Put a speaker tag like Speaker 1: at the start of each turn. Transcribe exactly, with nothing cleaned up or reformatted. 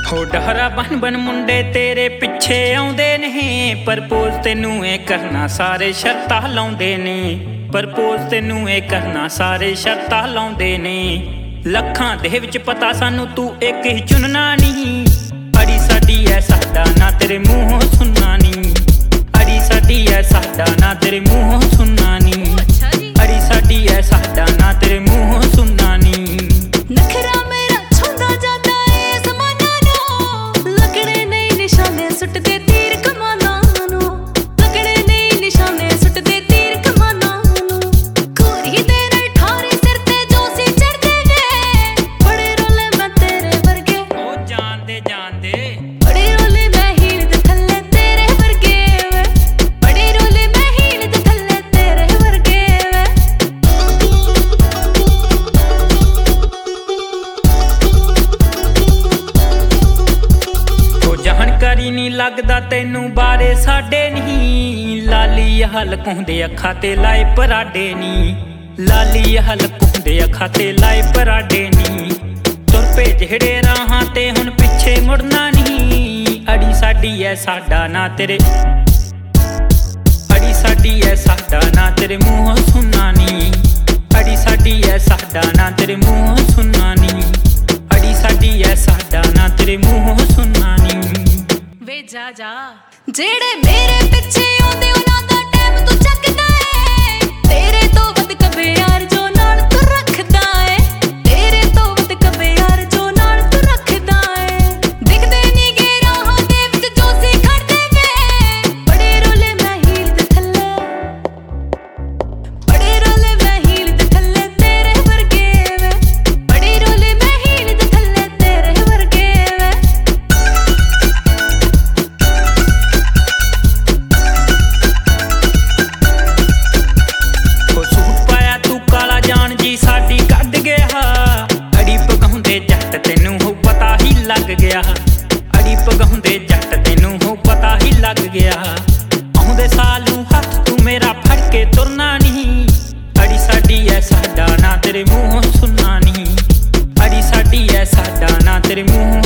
Speaker 1: हो डहरा बन बन मुंडे तेरे पिछे आउंदे ने, परपोज तेनू ए करना सारे शर्तां लाउंदे ने, परपोज तेनू ए करना सारे शर्तां लाउंदे ने। लखां दे विच पता सानू तू एक ही चुनना नहीं, अड़ी साडी ऐ साडा ना तेरे मूंहों सुनना नहीं, अड़ी साडी ऐ साडा ना तेरे मूंहों सुनना नहीं, अड़ी साडी ऐ साडा ना तेरे मूंहों सुनना नहीं।
Speaker 2: नखरा मेरा छुंदा जांदा ए ज़माना नो, लगणे नहीं निशाने सुटदे तीर कमाना नो, लगणे नहीं निशाने सुटदे तीर कमाना नो। कोरी तेरे ठारे सिर ते जोसी चढ़दे वे, बड़े रोले मैं तेरे वर्गे
Speaker 1: ओ जानदे जानदे,
Speaker 2: बड़े रोले मैं हील दे थल्ले तेरे वर्गे वे, बड़े रोले मैं हील दे थल्ले तेरे वर्गे वे।
Speaker 1: ओ जानकारी नहीं लगदा तैनू बारे साडे नहीं, लाली हल कुंदे अखा ते लाए पराडे नहीं, लाली हल कुंदे अखा ते लाए पराडे नहीं। तुर पे जेड़े राहां ते हुण पिछे मुड़ना नहीं, अड़ी साडी ऐ साडा ना तेरे, अड़ी साडी ऐ साडा ना तेरे मूंहों सुनना नहीं, अड़ी साडी ऐ साडा ना तेरे मूंहों सुनना नहीं, अड़ी साडी ऐ साडा ना तेरे मूंहों सुनना नहीं।
Speaker 2: वे जा जा जेड़े मेरे पिछे आउंदे उन्हां दा टाइम तू चकदा है, तेरे तो वध कबे यार जो नाल तू रखदा है, तेरे तो वध कबे यार जो नाल तू रखदा है। दिखदे नी गे राहां दे विच जोसी खड़दे वे, बड़े रोले मैं हील दे थल्ले, बड़े रोले मैं हील दे थल्ले तेरे वर्गे वे, बड़े रोले मैं हील दे थल्ले तेरे वर्गे वे।
Speaker 1: ओ सूट पाया तू काला जान जी साडी कढ गया, अड़ी पगाउंदे जट तैनू हो पता ही लग गया, अड़ी पगाउंदे जट तैनू हो पता ही लग गया। आउंदे सालू हथ तू मेरा फड़ के तुरना नहीं, अड़ी साडी ऐ साडा ना तेरे मूंहों सुनना नहीं, अड़ी साडी ऐ साडा ना तेरे मूंहों